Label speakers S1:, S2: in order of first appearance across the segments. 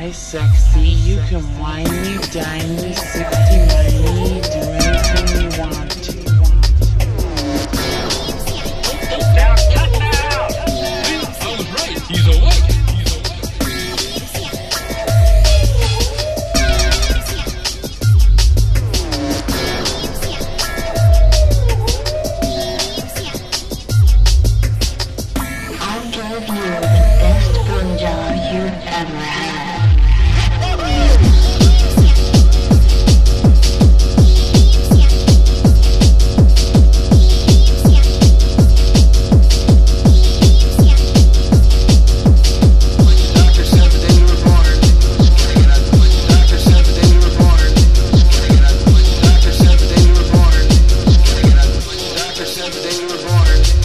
S1: Hi sexy, you can wine me, dine me, 69 me, do anything you want to.
S2: Now cut that out! I was right, he's awake!
S3: I'll give you the best punja you've ever had.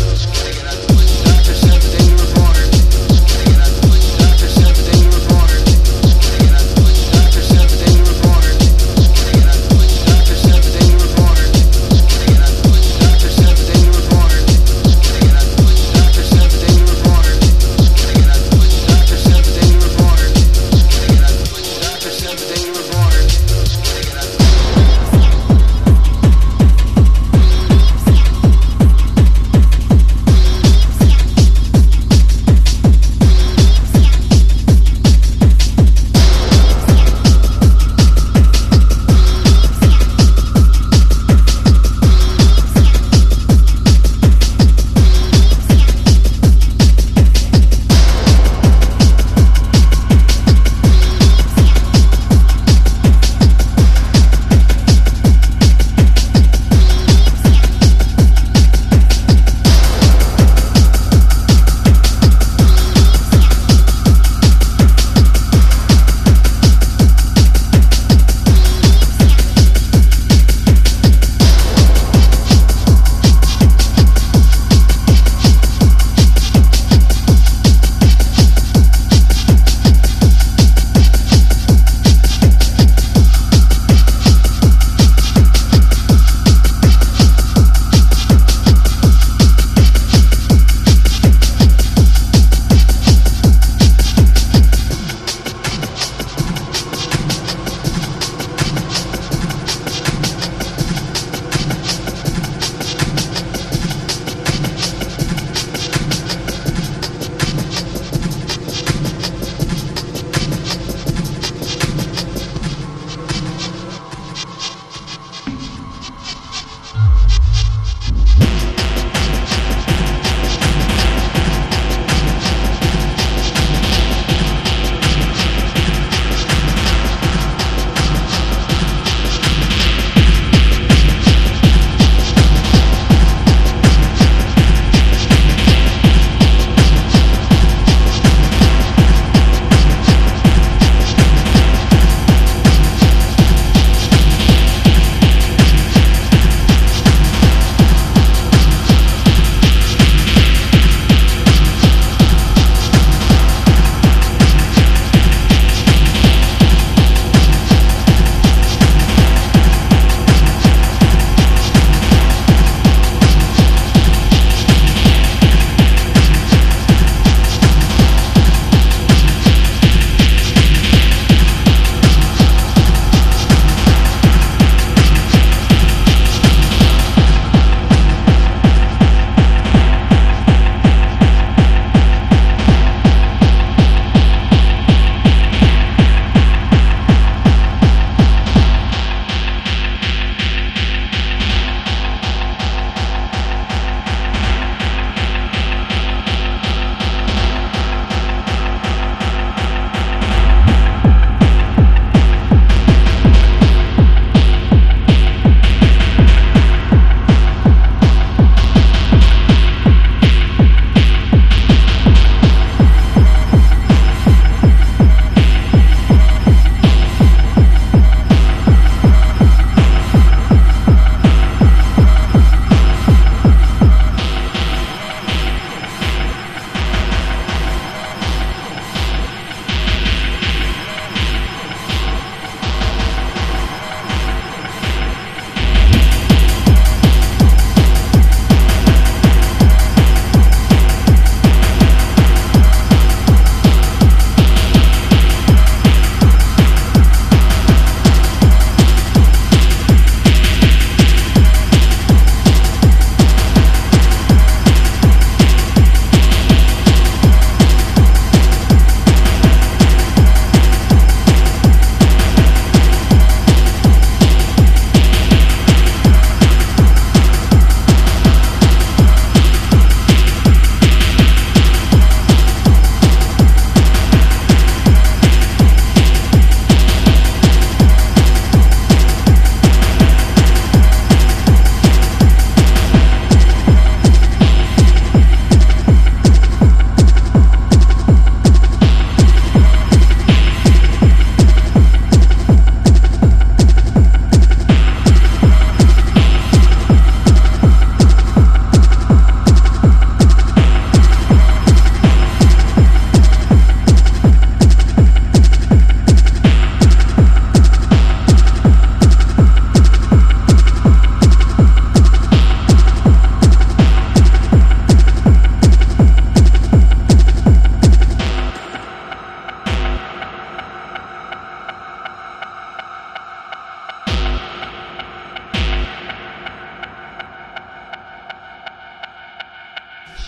S4: Doctor said the day you were born.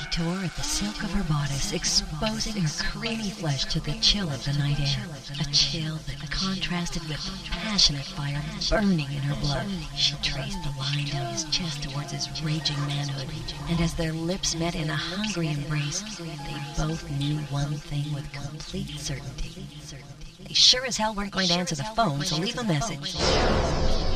S4: tore at the silk of her bodice, exposing her creamy flesh to the chill of the night air. A chill that contrasted with the passionate fire burning in her blood. She traced the line down his chest towards his raging manhood, and as their lips met in a hungry embrace, they both knew one thing with complete certainty. They sure as hell weren't going to answer the phone, so leave a message.